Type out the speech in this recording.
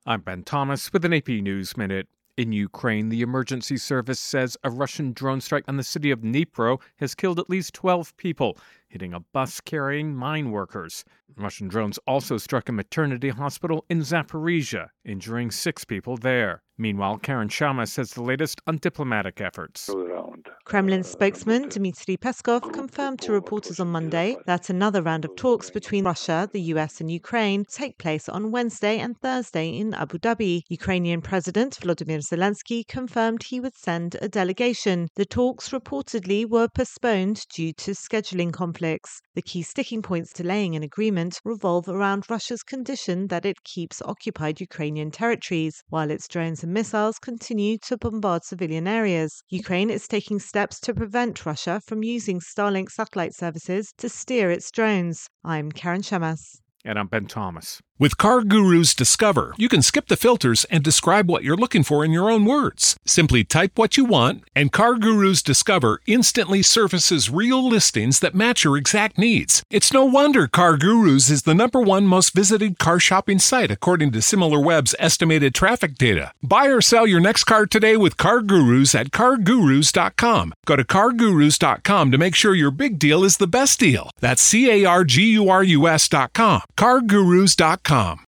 I'm Ben Thomas with an AP News Minute. In Ukraine, the emergency service says a Russian drone strike on the city of Dnipro has killed at least 12 people, hitting a bus carrying mine workers. Russian drones also struck a maternity hospital in Zaporizhia, injuring 6 people there. Meanwhile, Karen Shama says the latest on diplomatic efforts. Kremlin spokesman Dmitry Peskov confirmed to reporters on Monday that another round of talks between Russia, the US and Ukraine take place on Wednesday and Thursday in Abu Dhabi. Ukrainian President Volodymyr Zelensky confirmed he would send a delegation. The talks reportedly were postponed due to scheduling conflicts. The key sticking points delaying an agreement revolve around Russia's condition that it keeps occupied Ukrainian territories, while its drones and missiles continue to bombard civilian areas. Ukraine is taking steps to prevent Russia from using Starlink satellite services to steer its drones. I'm Karen Shamas. And I'm Ben Thomas. With CarGurus Discover, you can skip the filters and describe what you're looking for in your own words. Simply type what you want, and CarGurus Discover instantly surfaces real listings that match your exact needs. It's no wonder CarGurus is the #1 most visited car shopping site according to SimilarWeb's estimated traffic data. Buy or sell your next car today with CarGurus at CarGurus.com. Go to CarGurus.com to make sure your big deal is the best deal. That's CarGurus.com. CarGurus.com.